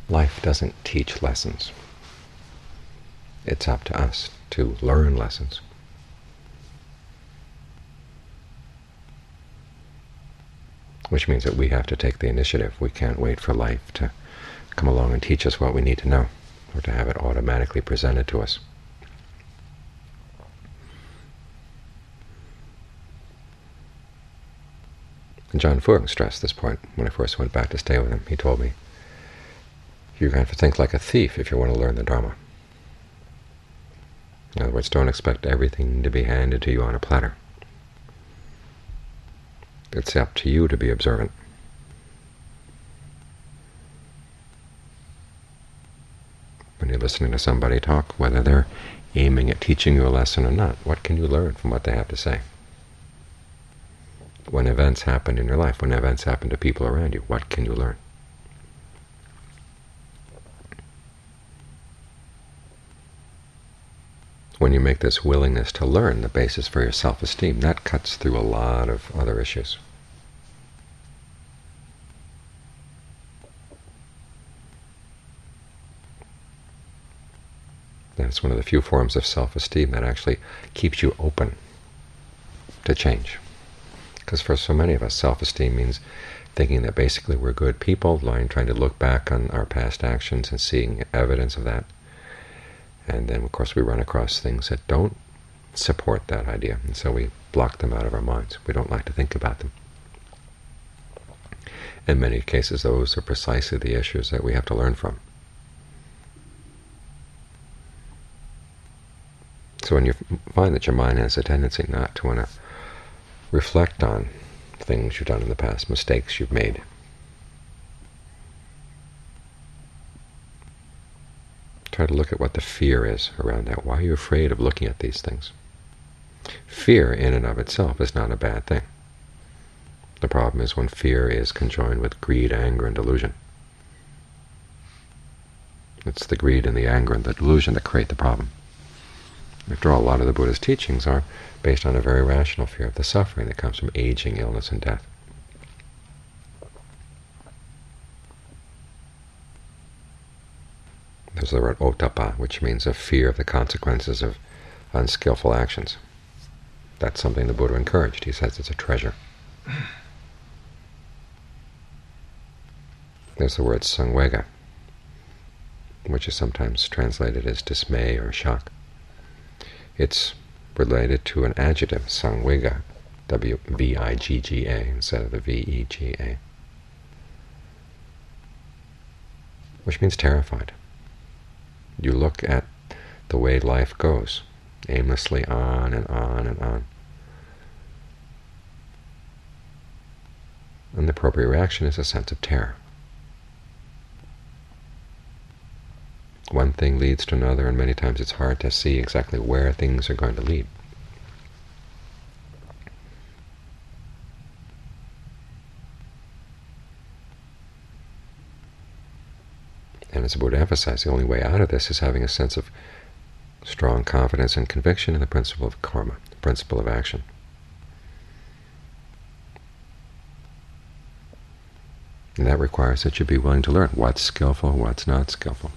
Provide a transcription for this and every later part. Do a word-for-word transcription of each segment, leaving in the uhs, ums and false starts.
Life doesn't teach lessons. It's up to us to learn lessons. Which means that we have to take the initiative. We can't wait for life to come along and teach us what we need to know, or to have it automatically presented to us. And John Fuang stressed this point when I first went back to stay with him. He told me, you're going to have to think like a thief if you want to learn the Dharma. In other words, don't expect everything to be handed to you on a platter. It's up to you to be observant. When you're listening to somebody talk, whether they're aiming at teaching you a lesson or not, what can you learn from what they have to say? When events happen in your life, when events happen to people around you, what can you learn? When you make this willingness to learn the basis for your self-esteem, that cuts through a lot of other issues. That's one of the few forms of self-esteem that actually keeps you open to change. Because for so many of us, self-esteem means thinking that basically we're good people, trying to look back on our past actions and seeing evidence of that. And then, of course, we run across things that don't support that idea, and so we block them out of our minds. We don't like to think about them. In many cases, those are precisely the issues that we have to learn from. So when you find that your mind has a tendency not to want to reflect on things you've done in the past, mistakes you've made, try to look at what the fear is around that. Why are you afraid of looking at these things? Fear in and of itself is not a bad thing. The problem is when fear is conjoined with greed, anger, and delusion. It's the greed and the anger and the delusion that create the problem. After all, a lot of the Buddha's teachings are based on a very rational fear of the suffering that comes from aging, illness, and death. There's the word ottappa, which means a fear of the consequences of unskillful actions. That's something the Buddha encouraged. He says it's a treasure. There's the word samvega, which is sometimes translated as dismay or shock. It's related to an adjective, samvega, W V I G G A, instead of the V E G A, which means terrified. You look at the way life goes, aimlessly on and on and on. And the appropriate reaction is a sense of terror. One thing leads to another, and many times it's hard to see exactly where things are going to lead. And as the Buddha emphasized, the only way out of this is having a sense of strong confidence and conviction in the principle of karma, the principle of action. And that requires that you be willing to learn what's skillful, what's not skillful.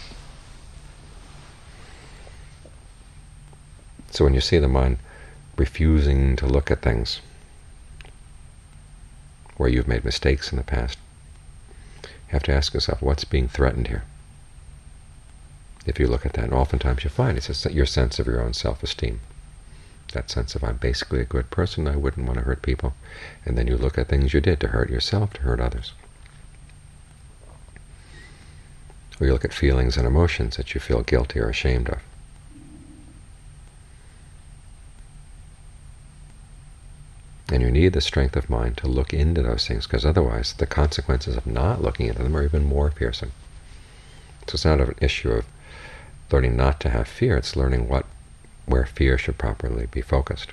So when you see the mind refusing to look at things where you've made mistakes in the past, you have to ask yourself, what's being threatened here? If you look at that, and oftentimes you find it's your sense of your own self-esteem. That sense of, I'm basically a good person, I wouldn't want to hurt people. And then you look at things you did to hurt yourself, to hurt others. Or you look at feelings and emotions that you feel guilty or ashamed of. And you need the strength of mind to look into those things, because otherwise the consequences of not looking into them are even more fearsome. So it's not an issue of learning not to have fear, it's learning what, where fear should properly be focused.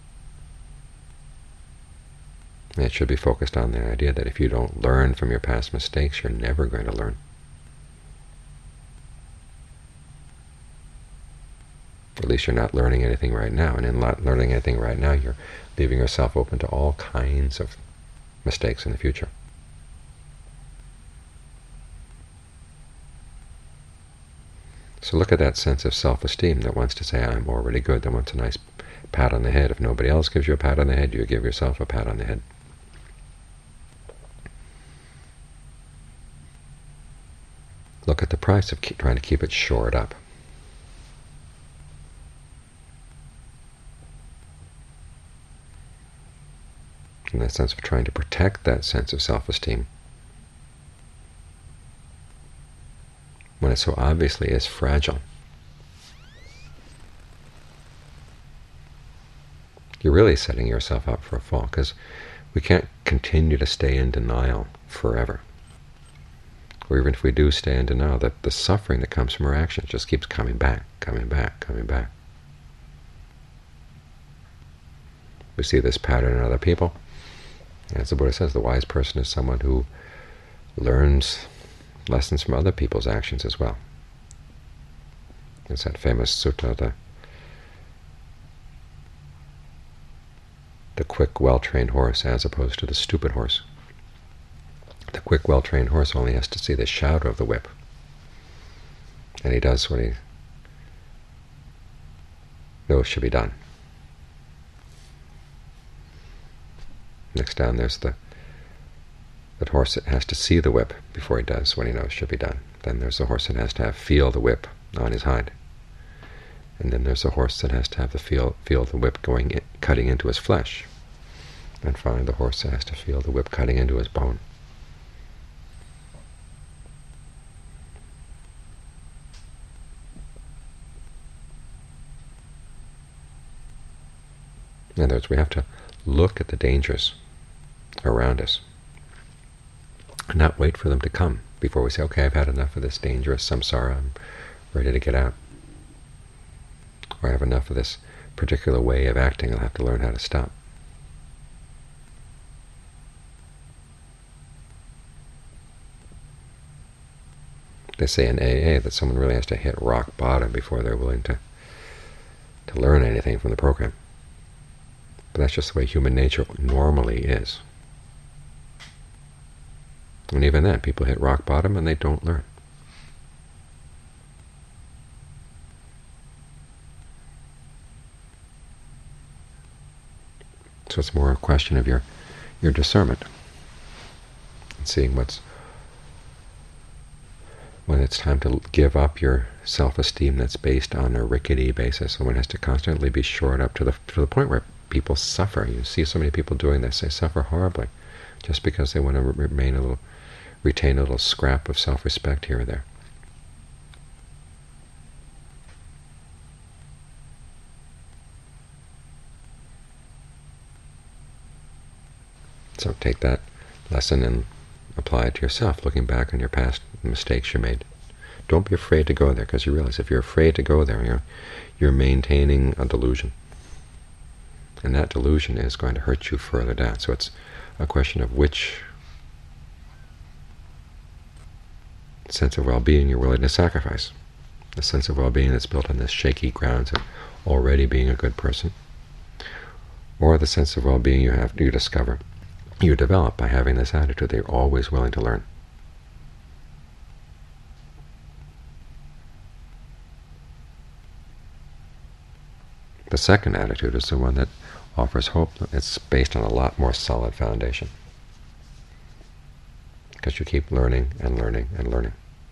And it should be focused on the idea that if you don't learn from your past mistakes, you're never going to learn. At least you're not learning anything right now, and in not learning anything right now, you're leaving yourself open to all kinds of mistakes in the future. So look at that sense of self-esteem that wants to say, I'm already good, that wants a nice pat on the head. If nobody else gives you a pat on the head, you give yourself a pat on the head. Look at the price of keep, trying to keep it shored up. In that sense of trying to protect that sense of self-esteem, when it so obviously is fragile. You're really setting yourself up for a fall, because we can't continue to stay in denial forever. Or even if we do stay in denial, that the suffering that comes from our actions just keeps coming back, coming back, coming back. We see this pattern in other people. As the Buddha says, the wise person is someone who learns lessons from other people's actions as well. It's that famous sutta, the, the quick, well-trained horse as opposed to the stupid horse. The quick, well-trained horse only has to see the shadow of the whip, and he does what he knows should be done. Next down there's the that horse that has to see the whip before he does what he knows should be done. Then there's the horse that has to have feel the whip on his hide. And then there's the horse that has to have the feel feel the whip going in, cutting into his flesh. And finally the horse that has to feel the whip cutting into his bone. In other words, we have to look at the dangers around us and not wait for them to come before we say, okay, I've had enough of this dangerous samsara, I'm ready to get out. Or I have enough of this particular way of acting, I'll have to learn how to stop. They say in A A that someone really has to hit rock bottom before they're willing to, to learn anything from the program. But that's just the way human nature normally is. And even then, people hit rock bottom and they don't learn. So it's more a question of your your discernment, and seeing what's when it's time to give up your self-esteem that's based on a rickety basis, and one has to constantly be shored up to the to the point where people suffer. You see so many people doing this; they suffer horribly, just because they want to remain a little, retain a little scrap of self-respect here or there. So take that lesson and apply it to yourself, looking back on your past mistakes you made. Don't be afraid to go there, because you realize if you're afraid to go there, you're, you're maintaining a delusion. And that delusion is going to hurt you further down. So it's a question of which sense of well-being you're willing to sacrifice. The sense of well-being that's built on this shaky grounds of already being a good person, or the sense of well-being you have you discover, you develop by having this attitude that you're always willing to learn. The second attitude is the one that offers hope. It's based on a lot more solid foundation, because you keep learning and learning and learning.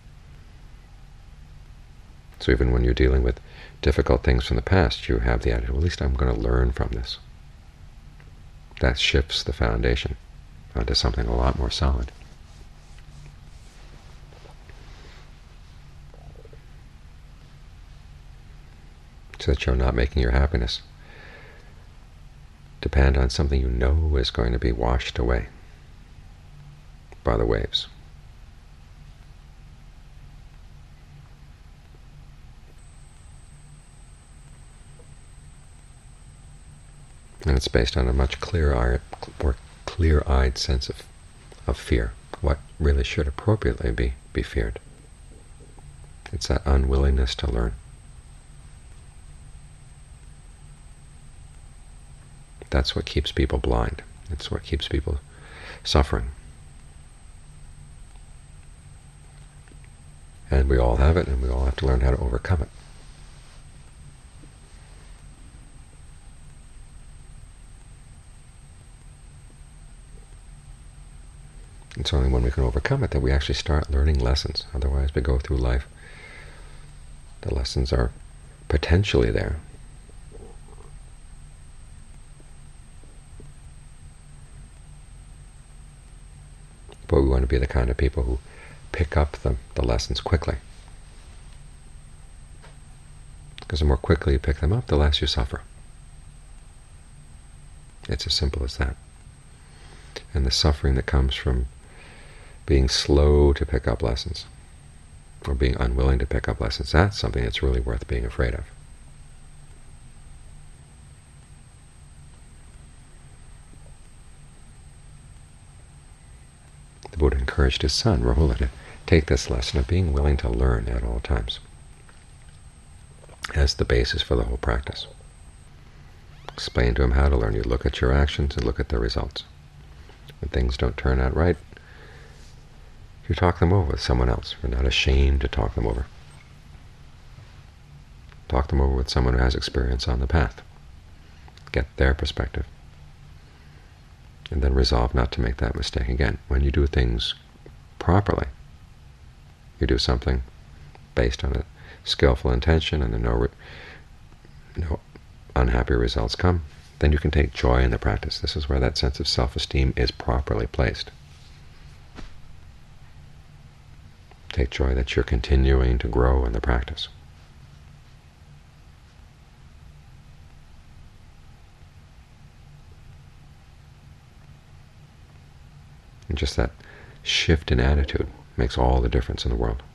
So even when you're dealing with difficult things from the past, you have the attitude, well, at least I'm going to learn from this. That shifts the foundation onto something a lot more solid. So that you're not making your happiness depend on something you know is going to be washed away by the waves. And it's based on a much clearer, more clear-eyed sense of, of fear, what really should appropriately be, be feared. It's that unwillingness to learn. That's what keeps people blind. It's what keeps people suffering. And we all have it, and we all have to learn how to overcome it. It's only when we can overcome it that we actually start learning lessons. Otherwise we go through life. The lessons are potentially there, but we want to be the kind of people who pick up the, the lessons quickly. Because the more quickly you pick them up, the less you suffer. It's as simple as that. And the suffering that comes from being slow to pick up lessons, or being unwilling to pick up lessons, that's something that's really worth being afraid of. The Buddha encouraged his son, Rahula, to take this lesson of being willing to learn at all times as the basis for the whole practice. Explain to him how to learn. You look at your actions and look at the results. When things don't turn out right, you talk them over with someone else. You're not ashamed to talk them over. Talk them over with someone who has experience on the path. Get their perspective. And then resolve not to make that mistake again. When you do things properly, you do something based on a skillful intention, and then no, re no unhappy results come, then you can take joy in the practice. This is where that sense of self-esteem is properly placed. Take joy that you're continuing to grow in the practice. And just that shift in attitude makes all the difference in the world.